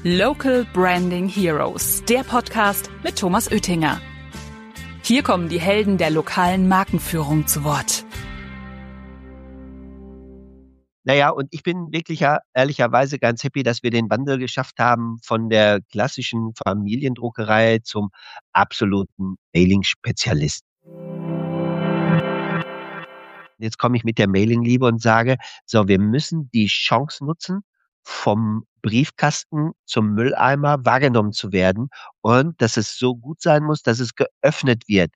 Local Branding Heroes, der Podcast mit Thomas Oettinger. Hier kommen die Helden der lokalen Markenführung zu Wort. Naja, und ich bin wirklich ehrlicherweise ganz happy, dass wir den Wandel geschafft haben von der klassischen Familiendruckerei zum absoluten Mailing-Spezialisten. Jetzt komme ich mit der Mailing-Liebe und sage, so, wir müssen die Chance nutzen, vom Briefkasten zum Mülleimer wahrgenommen zu werden und dass es so gut sein muss, dass es geöffnet wird.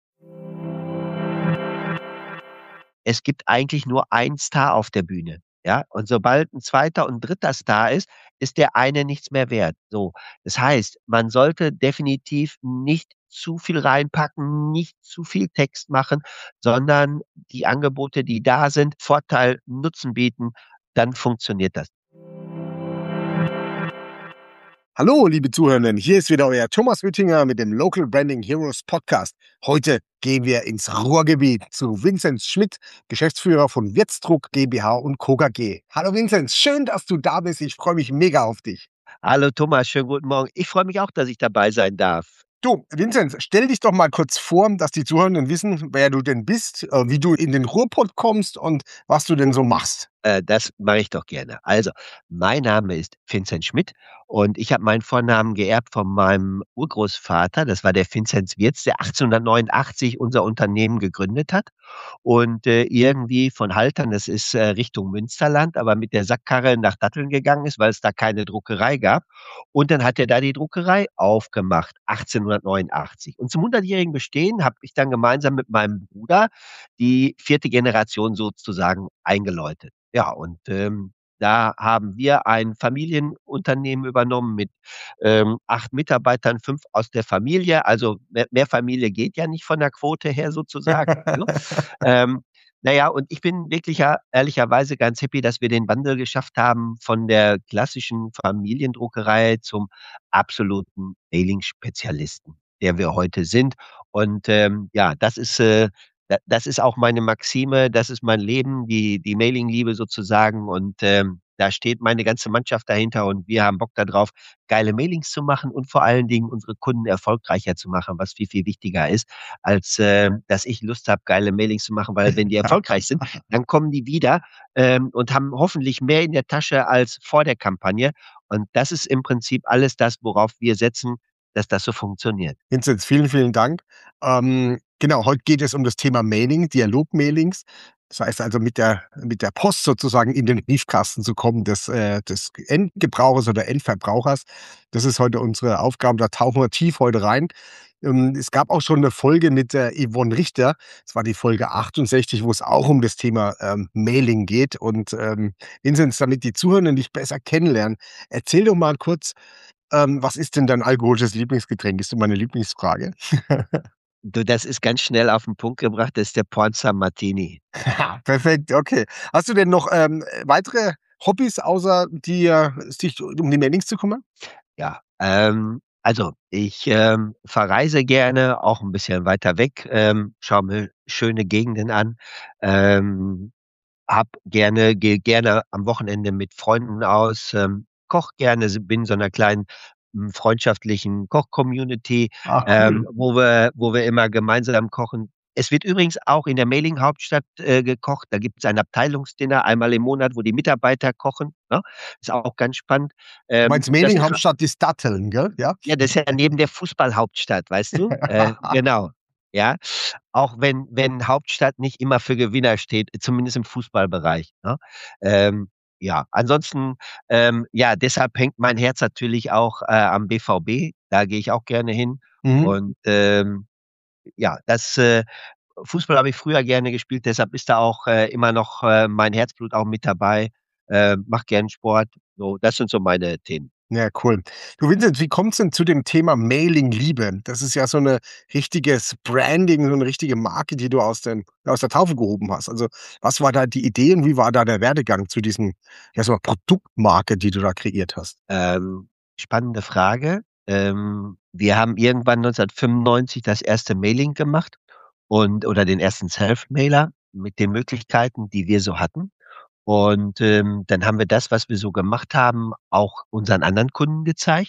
Es gibt eigentlich nur einen Star auf der Bühne, ja? Und sobald ein zweiter und dritter Star ist der eine nichts mehr wert. So, das heißt, man sollte definitiv nicht zu viel reinpacken, nicht zu viel Text machen, sondern die Angebote, die da sind, Vorteil, Nutzen bieten, dann funktioniert das. Hallo, liebe Zuhörenden, hier ist wieder euer Thomas Oettinger mit dem Local Branding Heroes Podcast. Heute gehen wir ins Ruhrgebiet zu Vinzenz Schmidt, Geschäftsführer von Wirtsdruck GmbH und Co. KG. Hallo Vinzenz, schön, dass du da bist. Ich freue mich mega auf dich. Hallo Thomas, schönen guten Morgen. Ich freue mich auch, dass ich dabei sein darf. Du, Vinzenz, stell dich doch mal kurz vor, dass die Zuhörenden wissen, wer du denn bist, wie du in den Ruhrpott kommst und was du denn so machst. Das mache ich doch gerne. Also, mein Name ist Vinzenz Schmidt und ich habe meinen Vornamen geerbt von meinem Urgroßvater. Das war der Vinzenz Wirtz, der 1889 unser Unternehmen gegründet hat und irgendwie von Haltern, das ist Richtung Münsterland, aber mit der Sackkarre nach Datteln gegangen ist, weil es da keine Druckerei gab. Und dann hat er da die Druckerei aufgemacht, 1889. Und zum 100-jährigen Bestehen habe ich dann gemeinsam mit meinem Bruder die 4. Generation sozusagen eingeläutet. Ja, und da haben wir ein Familienunternehmen übernommen mit 8 Mitarbeitern, 5 aus der Familie. Also mehr Familie geht ja nicht von der Quote her sozusagen. Ne? Naja, und ich bin wirklich ehrlicherweise ganz happy, dass wir den Wandel geschafft haben von der klassischen Familiendruckerei zum absoluten Mailing-Spezialisten, der wir heute sind. Und ja, das ist auch meine Maxime, das ist mein Leben, die Mailing-Liebe sozusagen. Und da steht meine ganze Mannschaft dahinter und wir haben Bock darauf, geile Mailings zu machen und vor allen Dingen unsere Kunden erfolgreicher zu machen, was viel, viel wichtiger ist, als dass ich Lust habe, geile Mailings zu machen, weil wenn die erfolgreich sind, dann kommen die wieder und haben hoffentlich mehr in der Tasche als vor der Kampagne. Und das ist im Prinzip alles das, worauf wir setzen, dass das so funktioniert. Vinzenz, vielen, vielen Dank. Genau, heute geht es um das Thema Mailing, Dialogmailings. Das heißt also mit der Post sozusagen in den Briefkasten zu kommen des Endgebrauchers oder Endverbrauchers. Das ist heute unsere Aufgabe, da tauchen wir tief heute rein. Es gab auch schon eine Folge mit der Yvonne Richter. Das war die Folge 68, wo es auch um das Thema Mailing geht. Und Vinzenz, damit die Zuhörenden dich besser kennenlernen, erzähl doch mal kurz, was ist denn dein alkoholisches Lieblingsgetränk? Ist so meine Lieblingsfrage. Du, das ist ganz schnell auf den Punkt gebracht, das ist der Pornstar Martini. Perfekt, okay. Hast du denn noch weitere Hobbys, außer sich um die Mailings zu kümmern? Ja, also ich verreise gerne, auch ein bisschen weiter weg, schaue mir schöne Gegenden an, gehe gerne am Wochenende mit Freunden aus, koche gerne, bin in so einer kleinen freundschaftlichen Koch-Community, Ach, cool. wo wir immer gemeinsam kochen. Es wird übrigens auch in der Mailing-Hauptstadt gekocht. Da gibt es ein Abteilungsdinner einmal im Monat, wo die Mitarbeiter kochen. Ne? Ist auch ganz spannend. Du meinst Das ist, Mailing-Hauptstadt ist Datteln, gell? Ja? ja, das ist ja neben der Fußball-Hauptstadt, weißt du? Genau. Ja, auch wenn Hauptstadt nicht immer für Gewinner steht, zumindest im Fußballbereich. Ne? Ja, ansonsten, ja, deshalb hängt mein Herz natürlich auch am BVB. Da gehe ich auch gerne hin. Mhm. Und ja, Fußball habe ich früher gerne gespielt, deshalb ist da auch immer noch mein Herzblut auch mit dabei. Mach gern Sport. So, das sind so meine Themen. Ja, cool. Du Vincent, wie kommt's denn zu dem Thema Mailing-Liebe? Das ist ja so eine richtiges Branding, so eine richtige Marke, die du aus der Taufe gehoben hast. Also, was war da die Idee und wie war da der Werdegang zu diesem, ja, so 'ner Produktmarke, die du da kreiert hast? Spannende Frage. Wir haben irgendwann 1995 das erste Mailing gemacht oder den ersten Self-Mailer mit den Möglichkeiten, die wir so hatten. Und dann haben wir das, was wir so gemacht haben, auch unseren anderen Kunden gezeigt.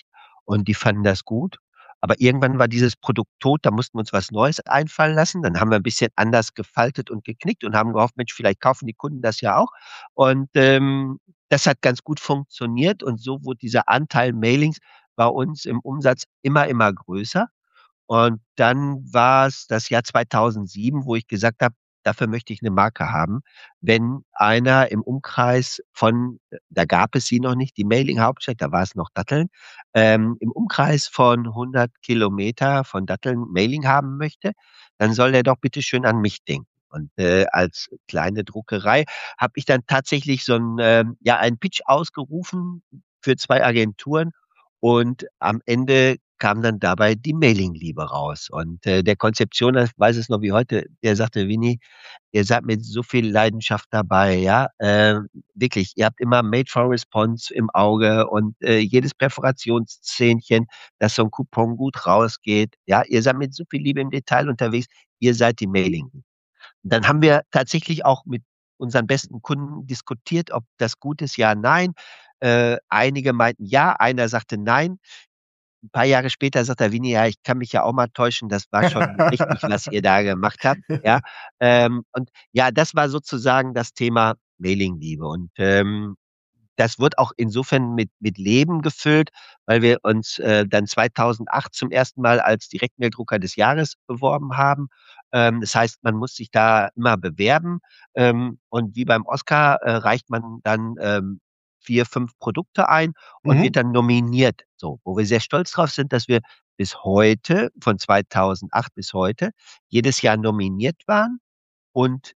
und die fanden das gut. Aber irgendwann war dieses Produkt tot, da mussten wir uns was Neues einfallen lassen. Dann haben wir ein bisschen anders gefaltet und geknickt und haben gehofft, Mensch, vielleicht kaufen die Kunden das ja auch. Und das hat ganz gut funktioniert und so wurde dieser Anteil Mailings bei uns im Umsatz immer größer. Und dann war es das Jahr 2007, wo ich gesagt habe, dafür möchte ich eine Marke haben. Wenn einer im Umkreis von da gab es sie noch nicht, die Mailing-Hauptstadt, da war es noch Datteln, im Umkreis von 100 Kilometer von Datteln Mailing haben möchte, dann soll er doch bitte schön an mich denken. Und, als kleine Druckerei habe ich dann tatsächlich so 'n, ja, einen Pitch ausgerufen für 2 Agenturen und am Ende kam dann dabei die Mailingliebe raus. Und, der Konzeptioner, ich weiß es noch wie heute, der sagte: „Winnie, ihr seid mit so viel Leidenschaft dabei, ja? Wirklich, ihr habt immer Made for Response im Auge und, jedes Perforationszähnchen, dass so 'n Coupon gut rausgeht. Ja, ihr seid mit so viel Liebe im Detail unterwegs. Ihr seid die Mailing.“ Dann haben wir tatsächlich auch mit unseren besten Kunden diskutiert, ob das gut ist, ja, nein. Einige meinten ja, einer sagte nein. 'N paar Jahre später sagt er: „Winnie, ja, ich kann mich ja auch mal täuschen, das war schon richtig, was ihr da gemacht habt“, ja? Und ja, das war sozusagen das Thema Mailingliebe und, das wird auch insofern mit Leben gefüllt, weil wir uns, dann 2008 zum ersten Mal als Direktmaildrucker des Jahres beworben haben. Das heißt, man muss sich da immer bewerben, und wie beim Oscar, reicht man dann, 4, 5 Produkte ein und Mhm. wird dann nominiert, so. Wo wir sehr stolz drauf sind, dass wir bis heute, von 2008 bis heute, jedes Jahr nominiert waren und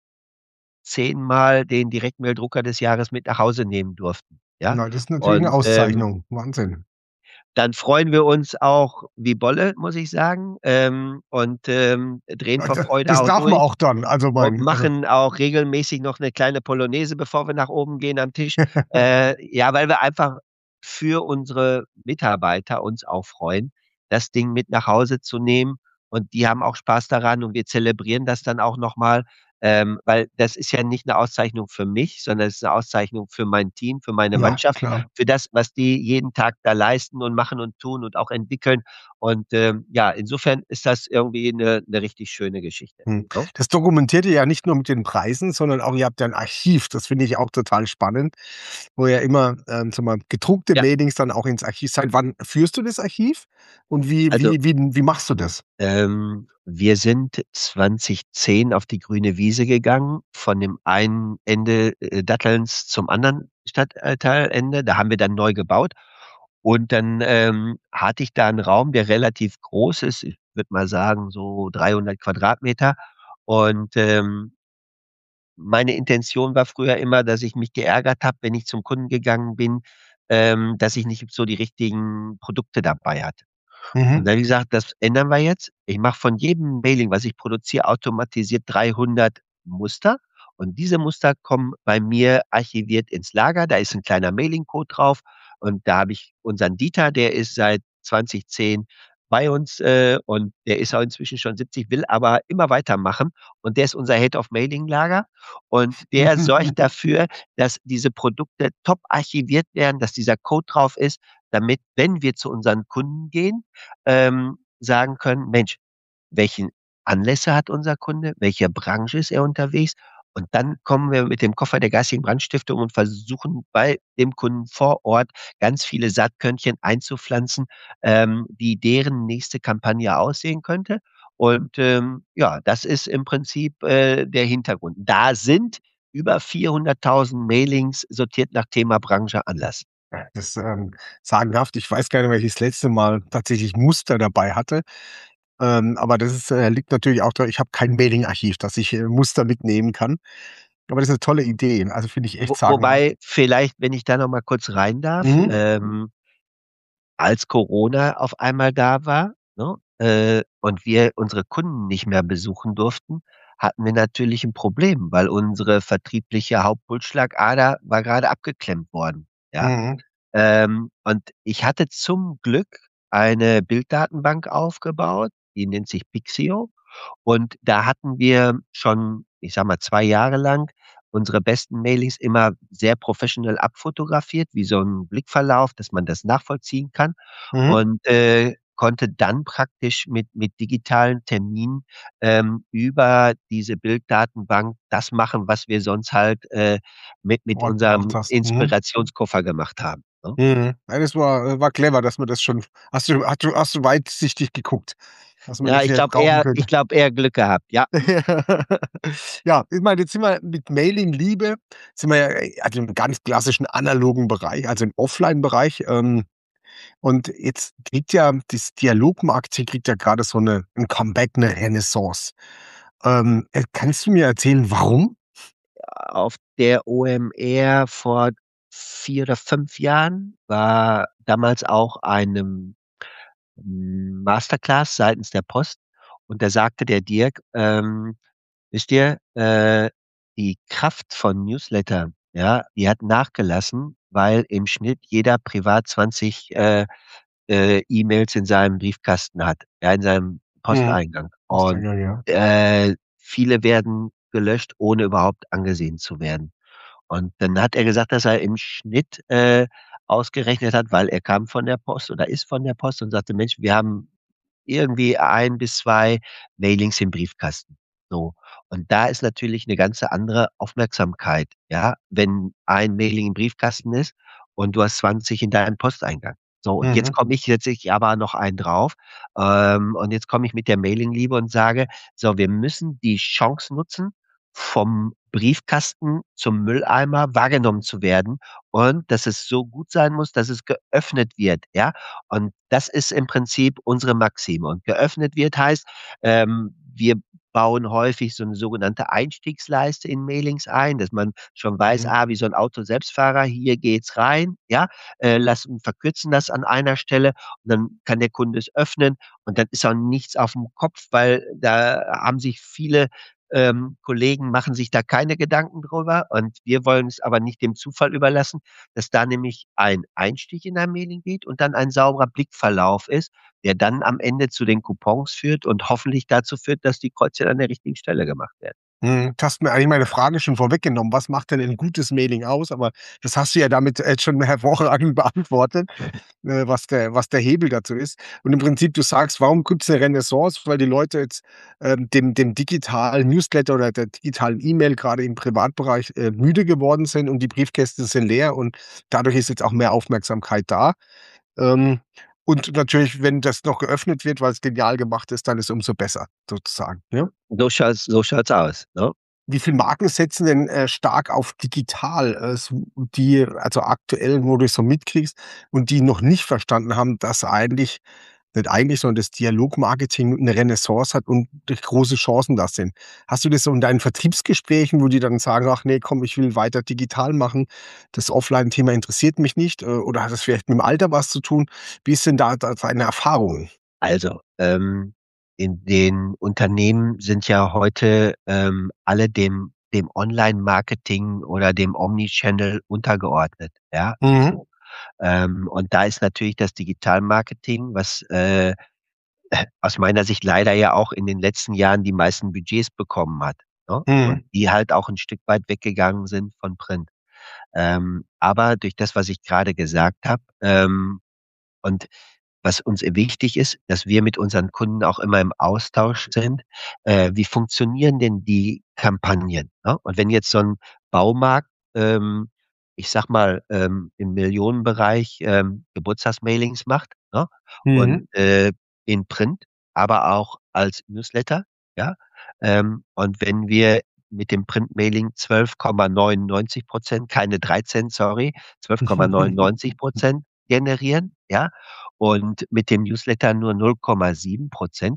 10-mal den Direktmaildrucker des Jahres mit nach Hause nehmen durften, ja? Na, das ist natürlich 'ne Und, Auszeichnung. Wahnsinn. dann freuen wir uns auch wie Bolle, muss ich sagen, und, drehen Ja, vor da Freude das auch darf man durch auch dann. Also, und mein also machen auch regelmäßig noch 'ne kleine Polonaise, bevor wir nach oben gehen am Tisch. Ja, weil wir einfach für unsere Mitarbeiter uns auch freuen, das Ding mit nach Hause zu nehmen und die haben auch Spaß daran und wir zelebrieren das dann auch noch mal, weil das ist ja nicht 'ne Auszeichnung für mich, sondern es ist 'ne Auszeichnung für mein Team, für meine ja, Mannschaft, klar. für das, was die jeden Tag da leisten und machen und tun und auch entwickeln. Und, ja, insofern ist das irgendwie 'ne richtig schöne Geschichte, Mhm. ne? Das dokumentiert ihr ja nicht nur mit den Preisen, sondern auch ihr habt ja 'n Archiv. Das finde ich auch total spannend, wo ihr immer, sagen wir mal, gedruckte Ja, Mailings dann auch ins Archiv seit wann führst du das Archiv? Und wie also, wie wie wie machst du das? wir sind 2010 auf die grüne Wiese gegangen, von dem einen Ende, Dattelns zum anderen Stadtteilende. Da haben wir dann neu gebaut und dann, hatte ich da 'n Raum, der relativ groß ist. Ich würde mal sagen, so 300 Quadratmeter. Und, meine Intention war früher immer, dass ich mich geärgert habe, wenn ich zum Kunden gegangen bin, dass ich nicht so die richtigen Produkte dabei hatte. Mhm, Und dann habe ich gesagt: „Das ändern wir jetzt. Ich mache von jedem Mailing, was ich produziere, automatisiert 300 Muster und diese Muster kommen bei mir archiviert ins Lager. Da ist 'n kleiner Mailingcode drauf und da habe ich unseren Dieter, der ist seit 2010 bei uns, und der ist auch inzwischen schon 70, will aber immer weitermachen und der ist unser Head of Mailing-Lager und der sorgt dafür, dass diese Produkte top archiviert werden, dass dieser Code drauf ist, damit, wenn wir zu unseren Kunden gehen, sagen können: „Mensch, welchen Anlässe hat unser Kunde? Welche Branche ist er unterwegs?“ Und dann kommen wir mit dem Koffer der geistigen Brandstiftung und versuchen bei dem Kunden vor Ort ganz viele Saatkörnchen einzupflanzen, wie deren nächste Kampagne aussehen könnte. Und, ja, das ist im Prinzip, der Hintergrund. Da sind über 400.000 Mailings sortiert nach Thema, Branche, Anlass. ja, das, sagenhaft. Ich weiß gar nicht, welches letzte Mal tatsächlich Muster dabei hatte. Aber das ist, liegt natürlich auch da ich habe kein Mailingarchiv, dass ich, Muster mitnehmen kann. Aber das ist 'ne tolle Idee. Also, finde ich echt sagenhaft. Wobei vielleicht, wenn ich da noch mal kurz rein darf, Mhm, als Corona auf einmal da war, ne, und wir unsere Kunden nicht mehr besuchen durften, hatten wir natürlich 'n Problem, weil unsere vertriebliche Hauptpulsschlagader war grade abgeklemmt worden, ja? mhm, Und ich hatte zum Glück eine Bilddatenbank aufgebaut, die nennt sich Pixio. Und da hatten wir schon, ich sage mal, 2 Jahre lang unsere besten Mailings immer sehr professionell abfotografiert, wie so ein Blickverlauf, dass man das nachvollziehen kann Mhm. und konnte dann praktisch mit digitalen Terminen über diese Bilddatenbank das machen, was wir sonst halt mit Vor Ort gemacht unserem hast. Mhm. Inspirationskoffer gemacht haben. Ne? Mhm. Ja, das war clever, dass man das schon hast du weitsichtig geguckt, dass man Ja, das ja brauchen ich könnte. glaube, eher Glück gehabt. Ja, Ja, ich meine, jetzt sind wir mit Mailing-Liebe sind wir ja, also im ganz klassischen analogen Bereich, also im Offline-Bereich. Und jetzt kriegt ja das Dialogmarketing kriegt ja gerade so 'n Comeback, eine Renaissance. Kannst du mir erzählen, warum? auf der OMR vor 4 oder 5 Jahren war damals auch eine Masterclass seitens der Post und da sagte der Dirk, wisst ihr, die Kraft von Newsletter, ja, die hat nachgelassen, weil im Schnitt jeder privat 20 E-Mails in seinem Briefkasten hat, ja, in seinem Mhm. Posteingang. Und Posteingang, ja. viele werden gelöscht, ohne überhaupt angesehen zu werden. Und dann hat er gesagt, dass er im Schnitt ausgerechnet hat, weil er kam von der Post oder ist von der Post und sagte, Mensch, wir haben irgendwie 1 bis 2 Mailings im Briefkasten. So. Und da ist natürlich eine ganz andere Aufmerksamkeit, ja, wenn ein Mailing im Briefkasten ist und du hast 20 in deinem Posteingang. So, und jetzt Mhm. komme ich setze ich aber noch einen drauf, und jetzt komme ich mit der Mailingliebe und sage: „So, wir müssen die Chance nutzen, vom Briefkasten zum Mülleimer wahrgenommen zu werden und dass es so gut sein muss, dass es geöffnet wird“, ja? Und das ist im Prinzip unsere Maxime. Und geöffnet wird heißt, wir bauen häufig so eine sogenannte Einstiegsleiste in Mailings ein, dass man schon weiß, Mhm. wie so ein Auto-Selbstfahrer, hier geht's rein, ja, verkürzen das an einer Stelle und dann kann der Kunde es öffnen und dann ist auch nichts auf dem Kopf, weil da haben sich viele Kollegen machen sich da keine Gedanken drüber und wir wollen es aber nicht dem Zufall überlassen, dass da nämlich ein Einstieg in ein Mailing geht und dann ein sauberer Blickverlauf ist, der dann am Ende zu den Coupons führt und hoffentlich dazu führt, dass die Kreuze an der richtigen Stelle gemacht werden. Mhm. Du hast mir eigentlich meine Frage schon vorweggenommen. Was macht denn ein gutes Mailing aus? Aber das hast du ja damit jetzt schon hervorragend beantwortet, was der Hebel dazu ist. Und im Prinzip, du sagst, warum gibt's 'ne Renaissance? Weil die Leute jetzt, dem digitalen Newsletter oder der digitalen E-Mail gerade im Privatbereich, müde geworden sind und die Briefkästen sind leer und dadurch ist jetzt auch mehr Aufmerksamkeit da. Ähm, und natürlich, wenn das noch geöffnet wird, weil's genial gemacht ist, dann ist umso besser sozusagen, ja? So schaut's aus, ne? Wie viel Marken setzen denn, stark auf digital, die also aktuell, wo du's so mitkriegst und die noch nicht verstanden haben, dass eigentlich nicht eigentlich, sondern das Dialogmarketing 'ne Renaissance hat und durch große Chancen da sind. Hast du das so in deinen Vertriebsgesprächen, wo die dann sagen: „Ach ne, komm, ich will weiter digital machen. Das Offline-Thema interessiert mich nicht“, oder hat das vielleicht mit dem Alter was zu tun? Wie ist denn da deine Erfahrung? Also, in den Unternehmen sind ja heute, alle dem Online-Marketing oder dem Omnichannel untergeordnet, ja, Mhm, so. Und da ist natürlich das Digitalmarketing, was, aus meiner Sicht leider ja auch in den letzten Jahren die meisten Budgets bekommen hat, ne? Und mhm, die halt auch 'n Stück weit weggegangen sind von Print. Aber durch das, was ich grade gesagt habe, und was uns wichtig ist, dass wir mit unseren Kunden auch immer im Austausch sind. Wie funktionieren denn die Kampagnen, ne? Und wenn jetzt so 'n Baumarkt, ich sage mal, im Millionenbereich, Geburtstagsmailings macht, ne? mhm. Und, in Print, aber auch als Newsletter, ja? Und wenn wir mit dem Printmailing 12,99%, keine 13, sorry, 12,99% generieren, ja? Und mit dem Newsletter nur 0,7%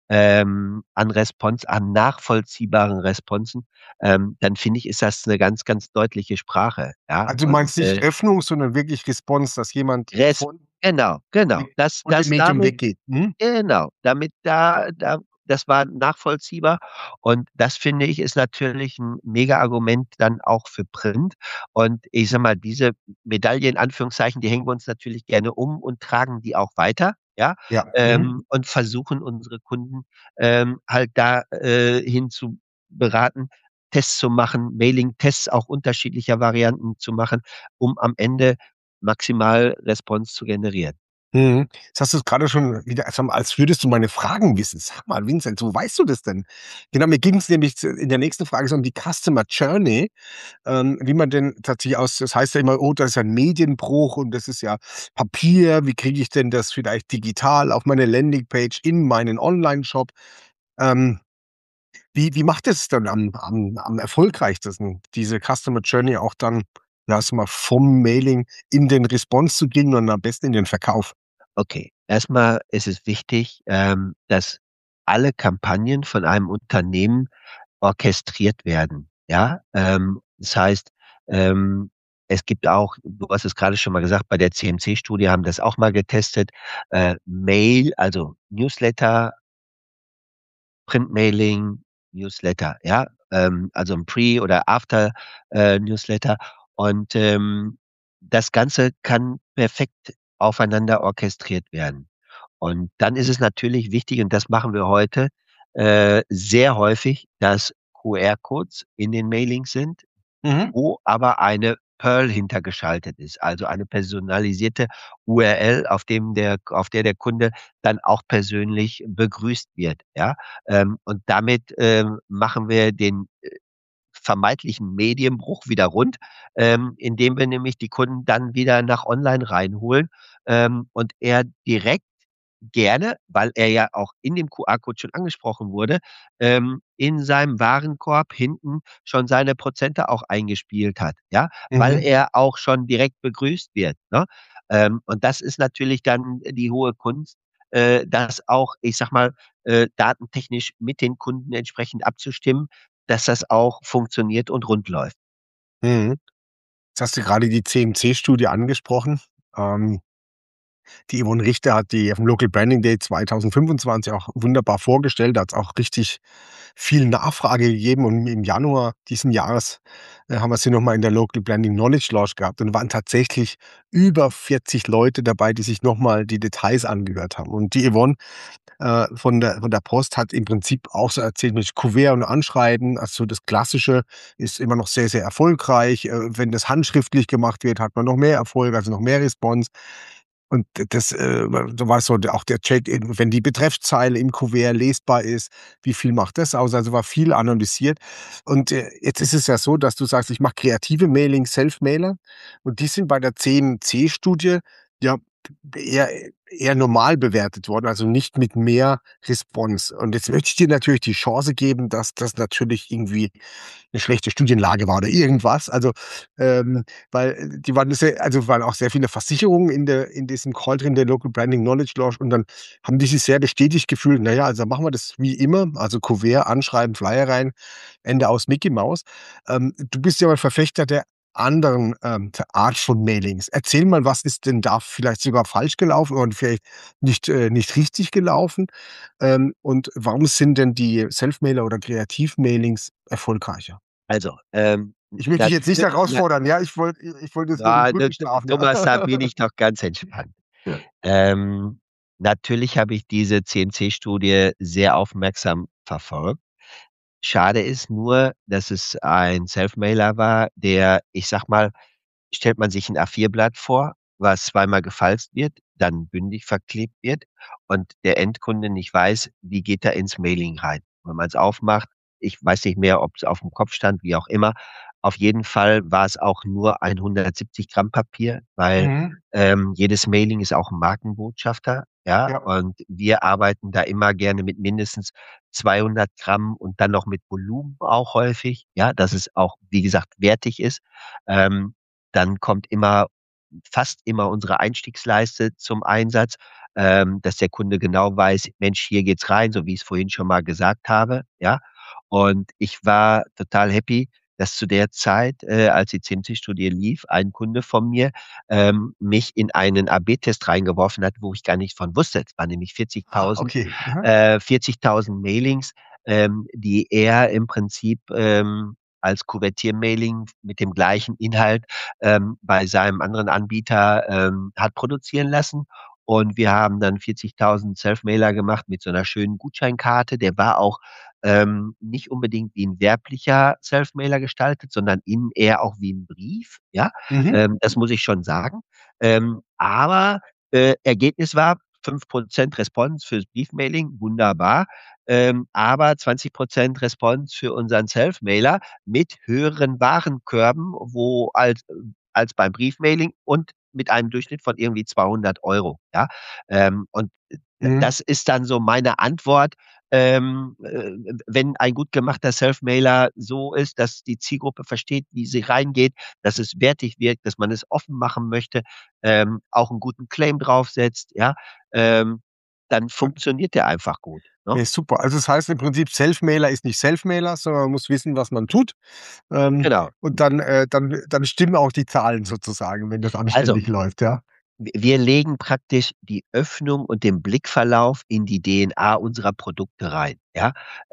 an Response an nachvollziehbaren Responsen, dann finde ich, ist das 'ne ganz, ganz deutliche Sprache, ja? Also, du Und, meinst nicht Öffnung, sondern wirklich Response, dass jemand Res genau, genau. von dem Medium Damit weggeht. Mhm. genau, damit das war nachvollziehbar und das finde ich, ist natürlich 'n Mega-Argument dann auch für Print. Und ich sage mal, diese Medaille in Anführungszeichen, die hängen wir uns natürlich gerne um und tragen die auch weiter, ja, Ja. Mhm. und versuchen unsere Kunden, halt da, hin zu beraten. Tests zu machen, Mailing-Tests auch unterschiedlicher Varianten zu machen, um am Ende maximal Response zu generieren. Mhm. Jetzt hast du's grade schon wieder, als würdest du meine Fragen wissen. Sag mal, Vincent, wo weißt du das denn? Genau, mir ging's nämlich in der nächsten Frage so um die Customer Journey, wie man denn tatsächlich das heißt ja immer: „Oh, das ist ja 'n Medienbruch und das ist ja Papier. Wie kriege ich denn das vielleicht digital auf meine Landingpage, in meinen Onlineshop?“ Ähm, wie macht es dann am erfolgreichsten, diese Customer Journey auch dann, ja, sage mal, vom Mailing in den Response zu gehen und am besten in den Verkauf? Okay, erstmal ist es wichtig, dass alle Kampagnen von einem Unternehmen orchestriert werden, ja? Das heißt, ähm, es gibt auch, du hast es gerade schon mal gesagt, bei der CMC-Studie haben das auch mal getestet, Mail, also Newsletter, Printmailing, Newsletter, ja, also 'n Pre oder After, Newsletter und, das Ganze kann perfekt aufeinander orchestriert werden. Und dann ist es natürlich wichtig, und das machen wir heute, sehr häufig, dass QR-Codes in den Mailings sind, Mhm, wo aber eine Pearl hintergeschaltet ist, also eine personalisierte URL, auf der der Kunde dann auch persönlich begrüßt wird, ja? Und damit, machen wir den vermeintlichen Medienbruch wieder rund, indem wir nämlich die Kunden dann wieder nach online reinholen, und er direkt gerne, weil er ja auch in dem QR-Code schon angesprochen wurde, in seinem Warenkorb hinten schon seine Prozente auch eingespielt hat, ja, weil mhm. er auch schon direkt begrüßt wird, ne? Und das ist natürlich dann die hohe Kunst, das auch, ich sage mal, datentechnisch mit den Kunden entsprechend abzustimmen, dass das auch funktioniert und rund läuft. Mhm. Jetzt hast du gerade die CMC-Studie angesprochen. Ähm, Die Yvonne Richter hat die aufm Local Branding Day 2025 auch wunderbar vorgestellt. Da hat's auch richtig viel Nachfrage gegeben und im Januar diesen Jahres, haben wir sie noch mal in der Local Branding Knowledge Lounge gehabt und waren tatsächlich über 40 Leute dabei, die sich noch mal die Details angehört haben. Und die Yvonne von der Post hat im Prinzip auch so erzählt mit Kuvert und Anschreiben. Also, das Klassische ist immer noch sehr, sehr erfolgreich. Wenn das handschriftlich gemacht wird, hat man noch mehr Erfolg, also noch mehr Response. Und das, da war so auch der Check-in, wenn die Betreffzeile im Kuvert lesbar ist, wie viel macht das aus? Also, war viel analysiert. Und, jetzt ist es ja so, dass du sagst: „Ich mache kreative Mailings, Self-Mailer“, und die sind bei der CMC-Studie ja eher normal bewertet worden, also nicht mit mehr Response. Und jetzt möchte ich dir natürlich die Chance geben, dass das natürlich irgendwie 'ne schlechte Studienlage war oder irgendwas. Also, weil die waren sehr, also, waren auch sehr viele Versicherungen in diesem Call drin, der Local Branding Knowledge Launch, und dann haben die sich sehr bestätigt gefühlt: „Na ja, also machen wir das wie immer, also Kuvert, Anschreiben, Flyer rein, Ende aus, Mickey Maus.“ Du bist ja aber Verfechter der anderen, Art von Mailings. Erzähl mal, was ist denn da vielleicht sogar falsch gelaufen und vielleicht nicht richtig gelaufen? Und warum sind denn die Self-Mailer oder Kreativ-Mailings erfolgreicher? Also, Ich möchte dich jetzt nicht na herausfordern, ja? Ich wollte jetzt nur die ja, Brücke schlafen, ja. Thomas, da bin ich doch ganz entspannt. Ja. Ähm, Natürlich habe ich diese CNC-Studie sehr aufmerksam verfolgt. Schade ist nur, dass es ein Self-Mailer war, der, ich sage mal, stellt man sich 'n A4-Blatt vor, was zweimal gefalzt wird, dann bündig verklebt wird und der Endkunde nicht weiß, wie geht er ins Mailing rein. Wenn man's aufmacht, ich weiß nicht mehr, ob's aufm Kopf stand, wie auch immer. Auf jeden Fall war es auch nur ein 170 Gramm Papier, weil, Mhm. jedes Mailing ist auch 'n Markenbotschafter, ja? Ja. Und wir arbeiten da immer gerne mit mindestens 200 Gramm und dann noch mit Volumen auch häufig, ja, dass es auch, wie gesagt, wertig ist. Ähm, Dann kommt immer fast immer unsere Einstiegsleiste zum Einsatz, dass der Kunde genau weiß: „Mensch, hier geht's rein“, so wie ich's vorhin schon mal gesagt habe, ja? Und ich war total happy, dass zu der Zeit, als die CMC-Studie lief, ein Kunde von mir, mich in einen AB-Test reingeworfen hat, wo ich gar nicht von wusste. Es waren nämlich Ah, okay. Aha. 40.000 Mailings, die er im Prinzip, als Kuvertier-Mailing mit dem gleichen Inhalt, bei seinem anderen Anbieter, hat produzieren lassen. Und wir haben dann 40.000 Self-Mailer gemacht mit so 'ner schönen Gutscheinkarte. Der war auch, nicht unbedingt wie ein werblicher Selfmailer gestaltet, sondern innen eher auch wie ein Brief, ja. Mhm. Das muss ich schon sagen. Aber Ergebnis war 5% Response fürs Briefmailing, wunderbar. Aber 20% Response für unseren Self-Mailer mit höheren Warenkörben, als beim Briefmailing und mit einem Durchschnitt von irgendwie 200 €. Ja? Und Mhm. das ist dann so meine Antwort. Wenn ein gut gemachter Self-Mailer so ist, dass die Zielgruppe versteht, wie sie reingeht, dass es wertig wirkt, dass man es offen machen möchte, auch einen guten Claim draufsetzt, ja, ähm, dann funktioniert der einfach gut, ne? Ne, super. Also, das heißt im Prinzip, Selfmailer ist nicht Selfmailer, sondern man muss wissen, was man tut. Genau. Und dann stimmen auch die Zahlen sozusagen, wenn das Also, anständig läuft, ja? wir legen praktisch die Öffnung und den Blickverlauf in die DNA unserer Produkte rein, ja?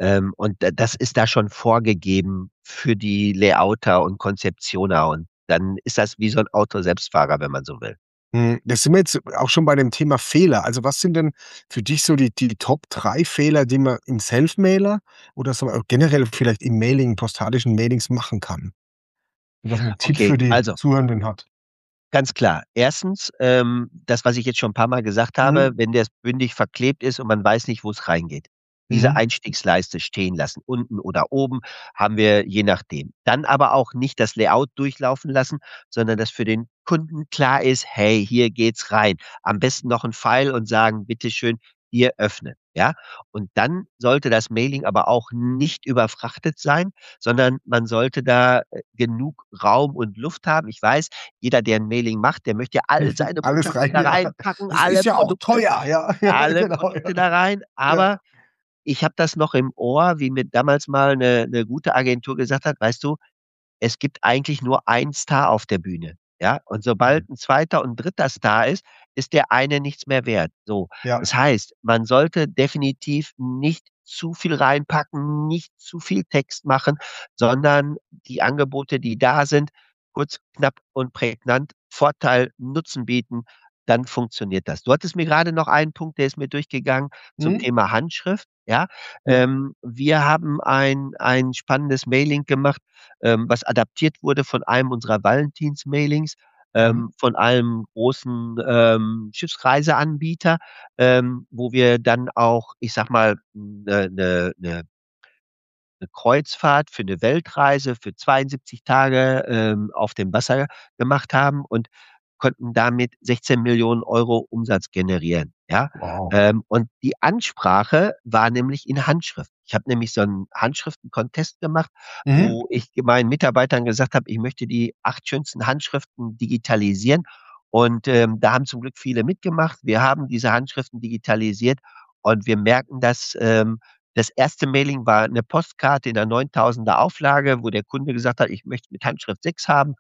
Und das ist da schon vorgegeben für die Layouter und Konzeptioner und dann ist das wie so 'n Auto-Selbstfahrer, wenn man so will. Da sind wir jetzt auch schon bei dem Thema Fehler. Also, was sind denn für dich so die Top 3 Fehler, die man im Selfmailer oder so generell vielleicht im Mailing, postalischen Mailings machen kann? Wenn das 'n Tipp Okay, für die also Zuhörenden hat. ganz klar. Erstens, das, was ich jetzt schon 'n paarmal gesagt Mhm, habe, wenn der bündig verklebt ist und man weiß nicht, wo's reingeht. Diese mhm. Einstiegsleiste stehen lassen, unten oder oben, haben wir je nachdem. Dann aber auch nicht das Layout durchlaufen lassen, sondern dass für den Kunden klar ist: „Hey, hier geht's rein.“ Am besten noch 'n Pfeil und sagen: „Bitte schön, hier öffnen“, ja? Und dann sollte das Mailing aber auch nicht überfrachtet sein, sondern man sollte da, genug Raum und Luft haben. Ich weiß, jeder, der 'n Mailing macht, der möchte ja all seine Alles Botschaften rein, da ja. reinpacken, Das ist ja auch teuer, ja. Ja, alle genau, ja. Produkte da rein. Ja. Aber ich habe das noch im Ohr, wie mir damals mal 'ne gute Agentur gesagt hat: „Weißt du, es gibt eigentlich nur einen Star auf der Bühne, ja? Und Mhm. sobald 'n 2. und 3. Star ist der eine nichts mehr wert.“ So. Ja. Das heißt, man sollte definitiv nicht zu viel reinpacken, nicht zu viel Text machen, sondern die Angebote, die da sind, kurz, knapp und prägnant, Vorteil, Nutzen bieten, dann funktioniert das. Du hattest mir grade noch einen Punkt, der ist mir durchgegangen zum Mhm. Thema Handschrift, ja? Ja. Wir haben ein spannendes Mailing gemacht, was adaptiert wurde von einem unserer Valentins-Mailings, Mhm. von einem großen, Schiffsreiseanbieter, wo wir dann auch, ich sage mal, 'ne Kreuzfahrt für 'ne Weltreise für 72 Tage, auf dem Wasser gemacht haben und konnten damit 16 Millionen € Umsatz generieren, ja? Wow. Und die Ansprache war nämlich in Handschrift. Ich habe nämlich so 'n Handschriften-Contest gemacht, Mhm. wo ich meinen Mitarbeitern gesagt habe: „Ich möchte die 8 schönsten Handschriften digitalisieren.“ Und, da haben zum Glück viele mitgemacht. Wir haben diese Handschriften digitalisiert und wir merken, dass, das erste Mailing war 'ne Postkarte in 'ner 9.000er Auflage, wo der Kunde gesagt hat: „Ich möchte mit Handschrift 6 haben.“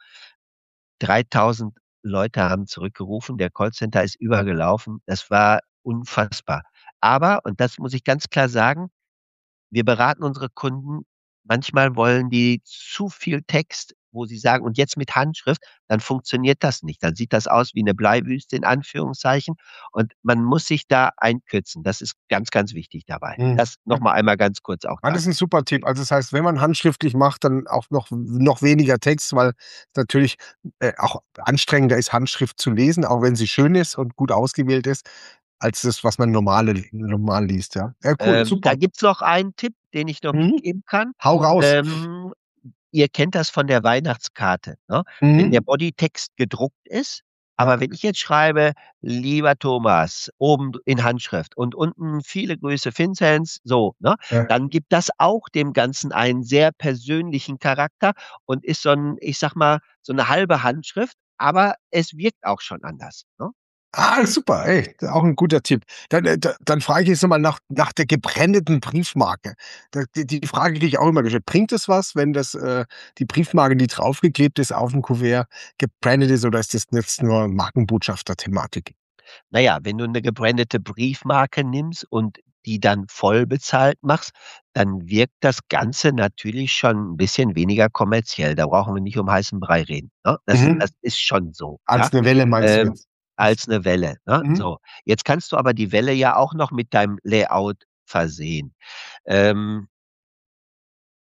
3.000 Leute haben zurückgerufen, der Callcenter ist übergelaufen. Das war unfassbar. Aber, und das muss ich ganz klar sagen, wir beraten unsere Kunden, manchmal wollen die zu viel Text, wo sie sagen: „Und jetzt mit Handschrift“, dann funktioniert das nicht. Dann sieht das aus wie 'ne Bleiwüste in Anführungszeichen und man muss sich da einkürzen. Das ist ganz, ganz wichtig dabei. Mhm. Das noch mal einmal ganz kurz auch Das ist 'n dazu. super Tipp. Also, das heißt, wenn man handschriftlich macht, dann auch noch weniger Text, weil natürlich, auch anstrengender ist, Handschrift zu lesen, auch wenn sie schön ist und gut ausgewählt ist, als das, was man normal liest, ja. Ja, cool, Da super. gibt's noch einen Tipp, den ich noch Mhm. mitgeben kann. Hau raus. Ähm, Ihr kennt das von der Weihnachtskarte, ne? Wenn Mhm. der Bodytext gedruckt ist, Ja. aber wenn ich jetzt schreibe: „Lieber Thomas“, oben in Handschrift und unten „Viele Grüße, Vinzenz“, so, ne? Ja. Dann gibt das auch dem Ganzen einen sehr persönlichen Charakter und ist so 'n, ich sage mal, so 'ne halbe Handschrift, aber es wirkt auch schon anders, ne? Super, ey, auch 'n guter Tipp. Dann frage ich jetzt noch mal nach der gebrandeten Briefmarke. Die Frage kriege ich auch immer gestellt. Bringt es was, wenn die Briefmarke, die draufgeklebt ist aufm Kuvert, gebrandet ist oder ist das jetzt nur Markenbotschafter-Thematik? Na ja, wenn du 'ne gebrandete Briefmarke nimmst und die dann voll bezahlt machst, dann wirkt das Ganze natürlich schon 'n bisschen weniger kommerziell. Da brauchen wir nicht um heißen Brei reden, ne? Mhm. Das ist schon so, ja? Als 'ne Welle meinst du Ähm, jetzt? als 'ne Welle, ne? Mhm. So, jetzt kannst du aber die Welle ja auch noch mit deinem Layout versehen. Ähm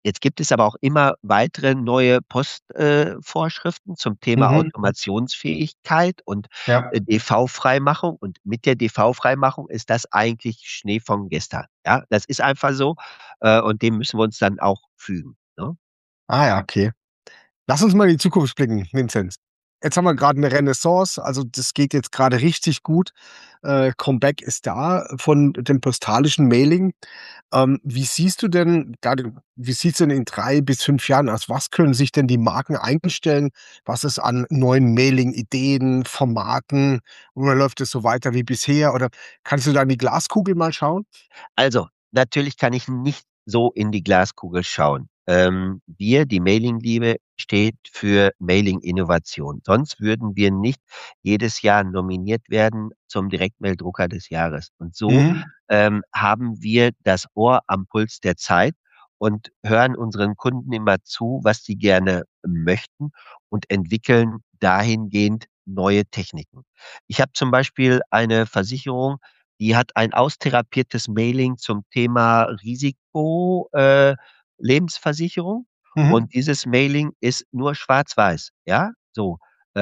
Jetzt gibt es aber auch immer weitere neue Postvorschriften zum Thema Mhm. Automationsfähigkeit und Ja. DV-Freimachung. Und mit der DV-Freimachung ist das eigentlich Schnee von gestern. Ja, das ist einfach so. Und dem müssen wir uns dann auch fügen. Ne? Ah ja, okay. Lass uns mal in die Zukunft blicken, Vinzenz. Jetzt haben wir gerade eine Renaissance, also das geht jetzt gerade richtig gut. Comeback ist da von dem postalischen Mailing. Wie sieht's denn in 3 bis 5 Jahren aus? Was können sich denn die Marken einstellen, was es an neuen Mailing-Ideen, Formaten oder läuft es so weiter wie bisher? Oder kannst du da in die Glaskugel mal schauen? Also, natürlich kann ich nicht so in die Glaskugel schauen. Die Mailing-Liebe steht für Mailing-Innovation. Sonst würden wir nicht jedes Jahr nominiert werden zum Direktmail-Drucker des Jahres. Und so Mhm. haben wir das Ohr am Puls der Zeit und hören unseren Kunden immer zu, was sie gerne möchten und entwickeln dahingehend neue Techniken. Ich habe zum Beispiel eine Versicherung, die hat ein austherapiertes Mailing zum Thema Risiko, Lebensversicherung. Mhm. Und dieses Mailing ist nur schwarz-weiß, ja, so.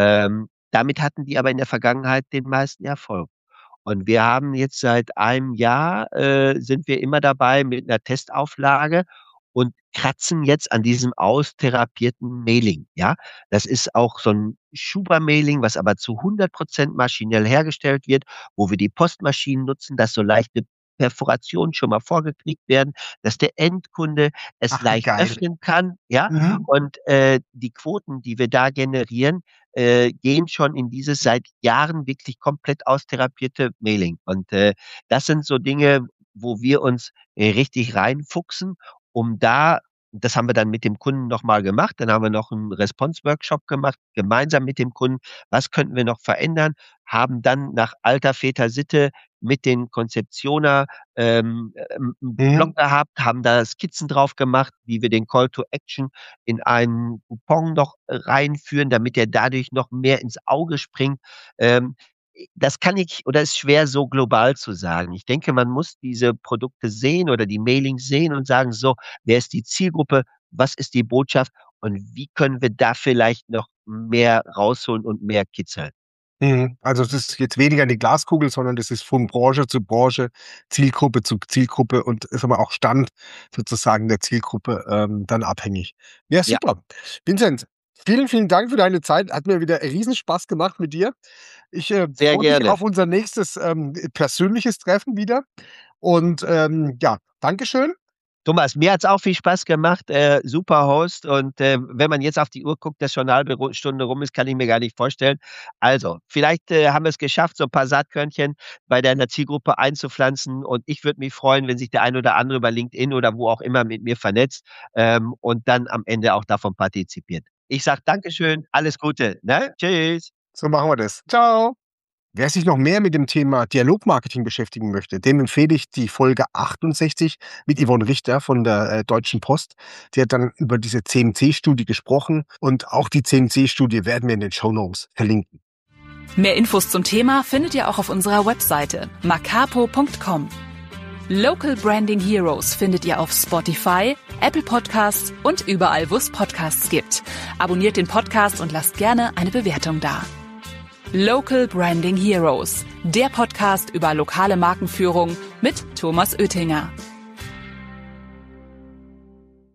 Damit hatten die aber in der Vergangenheit den meisten Erfolg. Und wir haben jetzt seit einem Jahr, sind wir immer dabei mit einer Testauflage und kratzen jetzt an diesem austherapierten Mailing, ja? Das ist auch so ein Schuber-Mailing, was aber zu 100% maschinell hergestellt wird, wo wir die Postmaschinen nutzen, dass so leichte Perforationen schon mal vorgekriegt werden, dass der Endkunde es Ach, wie leicht geil. öffnen kann, ja? Mhm. Und, die Quoten, die wir da generieren, gehen schon in dieses seit Jahren wirklich komplett austherapierte Mailing. Und das sind so Dinge, wo wir uns richtig reinfuchsen, um da, das haben wir dann mit dem Kunden nochmal gemacht, dann haben wir noch einen Response-Workshop gemacht, gemeinsam mit dem Kunden, was könnten wir noch verändern, haben dann nach alter Väter Sitte mit den Konzeptioner einen Blog Mhm. gehabt, haben da Skizzen drauf gemacht, wie wir den Call to Action in einen Coupon noch reinführen, damit er dadurch noch mehr ins Auge springt. Ähm, Das kann ich oder ist schwer so global zu sagen. Ich denke, man muss diese Produkte sehen oder die Mailings sehen und sagen: „So, wer ist die Zielgruppe? Was ist die Botschaft und wie können wir da vielleicht noch mehr rausholen und mehr kitzeln?“ Mhm. Also, das ist jetzt weniger die Glaskugel, sondern das ist von Branche zu Branche, Zielgruppe zu Zielgruppe und ist aber auch Stand sozusagen der Zielgruppe, dann abhängig. Ja, Ja, super. Vincent, vielen, vielen Dank für deine Zeit. Hat mir wieder Riesenspaß gemacht mit dir. Ich, sehr freue mich gerne. auf unser nächstes, persönliches Treffen wieder und, ja, Dankeschön. Thomas, mir hat's auch viel Spaß gemacht, super Host und, wenn man jetzt auf die Uhr guckt, dass schon 'ne halbe Stunde rum ist, kann ich mir gar nicht vorstellen. Also, vielleicht, haben wir es geschafft, so ein paar Saatkörnchen bei deiner Zielgruppe einzupflanzen und ich würde mich freuen, wenn sich der ein oder andere über LinkedIn oder wo auch immer mit mir vernetzt, und dann am Ende auch davon partizipiert. Ich sage Dankeschön, alles Gute, ne? Tschüss. So machen wir das. Ciao. Wer sich noch mehr mit dem Thema Dialogmarketing beschäftigen möchte, dem empfehle ich die Folge 68 mit Yvonne Richter von der Deutschen Post. Die hat dann über diese CMC-Studie gesprochen und auch die CMC-Studie werden wir in den Shownotes verlinken. Mehr Infos zum Thema findet ihr auch auf unserer Webseite macapo.com. Local Branding Heroes findet ihr auf Spotify, Apple Podcasts und überall, wo es Podcasts gibt. Abonniert den Podcast und lasst gerne eine Bewertung da. Local Branding Heroes, der Podcast über lokale Markenführung mit Thomas Oettinger.